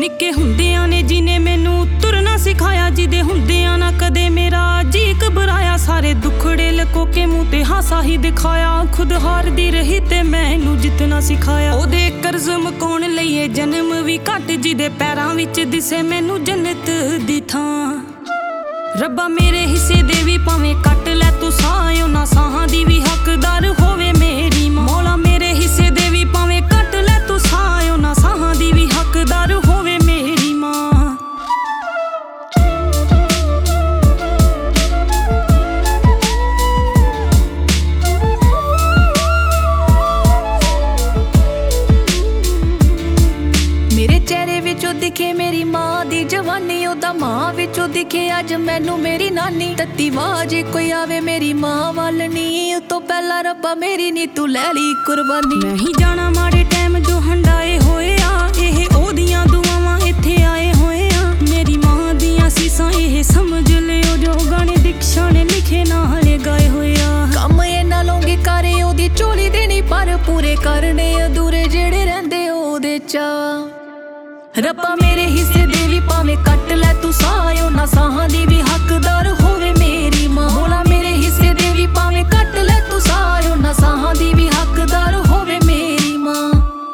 ਨਿੱਕੇ ਹੁੰਦਿਆਂ ਨੇ ਜਿਹਨੇ ਮੈਨੂੰ ਤੁਰਨਾ ਸਿਖਾਇਆ, ਜਿਹਦੇ ਹੁੰਦਿਆਂ ਨਾ ਕਦੇ ਮੇਰਾ ਜੀ ਘਬਰਾਇਆ। ਸਾਰੇ ਦੁੱਖੜੇ ਲਕੋ ਕੇ ਮੂੰਹ ਤੇ ਹਾਸਾ ਹੀ ਦਿਖਾਇਆ, ਖੁਦ ਹਾਰਦੀ ਰਹੀ ਤੇ ਮੈਨੂੰ ਜਿੱਤਣਾ ਸਿਖਾਇਆ। ਉਹਦੇ ਕਰਜ਼ ਮੁਕਾਉਣ ਲਈ ਇਹ ਜਨਮ ਵੀ ਘੱਟ, ਜਿਹਦੇ ਪੈਰਾਂ ਵਿੱਚ ਦਿਸੇ ਮੈਨੂੰ ਜੰਨਤ ਦੀ ਥਾਂ। ਰੱਬਾ ਮੇਰੇ ਹਿੱਸੇ ਦੇ ਵੀ ਭਾਵੇਂ ਕੱਟ ਲੈ ਤੂੰ ਸਾਹ, ਉਹਨਾਂ ਸਾਹਾਂ ਦੀ ਵੀ ਹੱਕਦਾਰ ਹੋਵੇ ਮੇਰੀ ਮਾਂ। ਮੌਲਾ ਮੇਰੇ ਹਿੱਸੇ ਦੇ ਵੀ ਭਾਵੇਂ ਕੱਟ ਲੈ ਤੂੰ ਸਾਹ, ਉਹਨਾਂ ਸਾਹਾਂ ਦੀ ਵੀ ਹੱਕਦਾਰ ਹੋਵੇ ਮੇਰੀ ਮਾਂ। ਮੇਰੇ ਚਿਹਰੇ ਵਿੱਚੋਂ ਦਿਖੇ ਮੇਰੀ ਮਾਂ ਦੀ ਜਵਾਨੀ, ਉਹਦਾ ਮਾਂ ਵਿੱਚੋਂ ਦਿਖੇ ਅੱਜ ਮੈਨੂੰ ਮੇਰੀ ਨਾਨੀ। ਤੱਤੀ ਆਵਾਜ਼ ਕੋਈ ਆਵੇ ਮੇਰੀ ਮਾਂ ਵੱਲ ਨੀ, ਉਤੋਂ ਪਹਿਲਾਂ ਰੱਬਾ ਮੇਰੀ ਨੀ ਤੂੰ ਲੈ ਲਈ ਕੁਰਬਾਨੀ। ਮੈਂ ਹੀ ਜਾਣਾ ਮਾੜੇ ਟਾਈਮ ਜੋ ਹੰਡਾਏ ਹੋਏ ਆ, ਇਹ ਉਹਦੀਆਂ ਦੁਆਵਾਂ ਇੱਥੇ ਆਏ ਹੋਏ ਆ। ਮੇਰੀ ਮਾਂ ਦੀਆਂ ਸੀਸਾਂ ਇਹ ਸਮਝ ਲਿਓ, ਜੋ ਗਾਣੇ ਦਿਕਸ਼ਾ ਨੇ ਲਿਖੇ ਨਾਲੇ ਗਾਏ ਹੋਏ ਆ। ਕੰਮ ਇਹਨਾਂ ਲੋਂਗੇ ਕਰੇ ਉਹਦੀ ਝੋਲੀ ਦੇ ਨੀ, ਪਰ ਪੂਰੇ ਕਰਨੇ ਅਧੂਰੇ ਜਿਹੜੇ ਰਹਿੰਦੇ ਉਹਦੇ ਚਾਅ। ਰੱਬਾ ਮੇਰੇ ਹਿੱਸੇ ਦੇ ਵੀ ਭਾਵੇਂ ਕੱਟ ਲੈ ਤੂੰ ਸਾਹ, ਉਹਨਾਂ ਸਾਹਾਂ ਦੀ ਵੀ ਹੱਕਦਾਰ ਹੋਵੇ ਮੇਰੀ ਮਾਂ। ਮੌਲਾ ਮੇਰੇ ਹਿੱਸੇ ਦੇ ਵੀ ਭਾਵੇਂ ਕੱਟ ਲੈ ਤੂੰ ਸਾਹ, ਉਹਨਾਂ ਸਾਹਾਂ ਦੀ ਵੀ ਹੱਕਦਾਰ ਹੋਵੇ ਮੇਰੀ ਮਾਂ।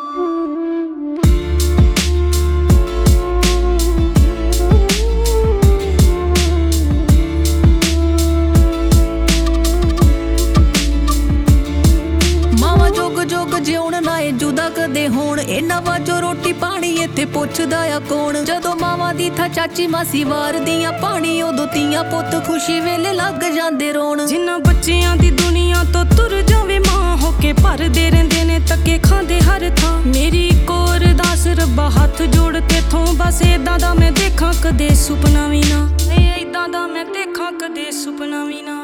ਮਾਵਾਂ ਜੋਗ ਜੋਗ ਜਿਉਣ ਨਾ ਏ ਜੁਦਾ ਕਦੇ ਹੋਣ, ਇਹਨਾਂ ਵਾਜੋ ਰੋਟੀ ਪਾਣੀ ਇੱਥੇ ਪੁੱਛਦਾ ਆ ਕੌਣ। ਜਦੋਂ ਮਾਵਾਂ ਦੀ ਥਾਂ ਚਾਚੀ ਮਾਸੀ ਵਾਰਦੀਆਂ ਪਾਣੀ, ਉਦੋਂ ਧੀਆਂ ਪੁੱਤ ਖੁਸ਼ੀ ਵੇਲੇ ਲੱਗ ਜਾਂਦੇ ਰੋਣ। ਜਿਨ੍ਹਾਂ ਬੱਚਿਆਂ ਦੀ ਦੁਨੀਆ ਤੋਂ ਤੁਰ ਜਾਵੇ ਮਾਂ, ਹੋ ਕੇ ਭਰਦੇ ਰਹਿੰਦੇ ਨੇ ਤੱਕੇ ਖਾਂਦੇ ਹਰ ਥਾਂ। ਮੇਰੀ ਇੱਕ ਅਰਦਾਸ ਰੱਬਾ ਹੱਥ ਜੋੜ ਕੇ ਥੋਂ, ਬਸ ਏਦਾਂ ਦਾ ਮੈਂ ਦੇਖਾਂ ਕਦੇ ਸੁਪਨਾ ਵੀ ਨਾ, ਏਦਾਂ ਦਾ ਮੈਂ ਦੇਖਾਂ ਕਦੇ ਸੁਪਨਾ ਵੀ ਨਾ।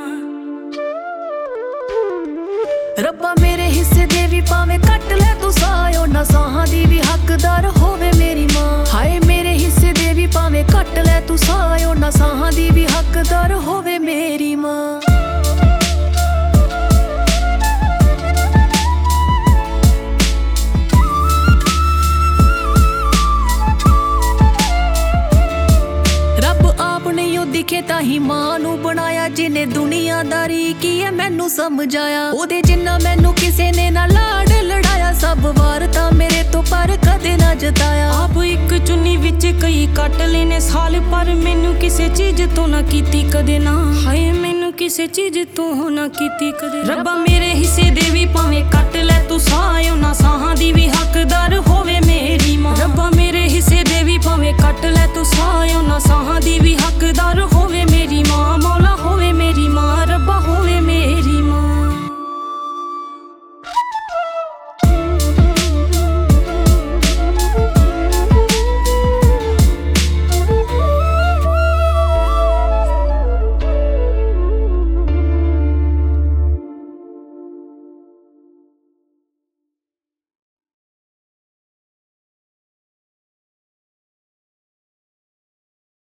ਰੱਬਾ ਮੇਰੇ ਹਿੱਸੇ ਦੇ ਵੀ ਭਾਵੇਂ ਕੱਟ ਲੈ ਤੂੰ ਸਾਹ, ਉਹਨਾਂ ਸਾਹਾਂ ਦੀ ਵੀ ਹੱਕਦਾਰ ਹੋਵੇ ਮੇਰੀ ਮਾਂ। ਹਾਏ ਮੇਰੇ ਹਿੱਸੇ ਦੇ ਵੀ ਭਾਵੇਂ ਕੱਟ ਲੈ ਤੂੰ ਸਾਹ, ਉਹਨਾਂ ਸਾਹਾਂ ਦੀ ਵੀ ਹੱਕਦਾਰ ਹੋਵੇ ਮੇਰੀ ਮਾਂ। ਦਿਖੇ ਤਾਂ ਹੀ ਮਾਂ ਨੂੰ ਬਣਾਇਆ, ਜਿਹਨੇ ਦੁਨੀਆਦਾਰੀ ਕੀ ਹੈ ਮੈਨੂੰ ਸਮਝਾਇਆ। ਉਹਦੇ ਜਿੰਨਾ ਮੈਨੂੰ ਕਿਸੇ ਨੇ ਨਾ ਲਾਡ ਲੜਾਇਆ, ਸਭ ਵਾਰ ਤਾਂ ਮੇਰੇ ਤੋਂ ਪਰ ਕਦੇ ਨਾ ਜਤਾਇਆ। ਆਪ ਇੱਕ ਚੁੰਨੀ ਵਿੱਚ ਕਈ ਕੱਟ ਲੈਨੇ ਸਾਲ, ਪਰ ਮੈਨੂੰ ਕਿਸੇ ਚੀਜ਼ ਤੋਂ ਨਾ ਕੀਤੀ ਕਦੇ ਨਾ। ਹਾਏ ਮੈਨੂੰ ਕਿਸੇ ਚੀਜ਼ ਤੋਂ ਨਾ ਕੀਤੀ ਕਦੇ। ਰੱਬਾ ਮੇਰੇ ਹਿੱਸੇ ਦੇ ਵੀ ਭਾਵੇਂ ਕੱਟ ਲੈ ਤੂੰ ਸਾਹ, ਉਹਨਾਂ ਸਾਹਾਂ ਦੀ ਵੀ ਹੱਕਦਾਰ ਹੋਵੇ ਮੇਰੀ ਮਾਂ।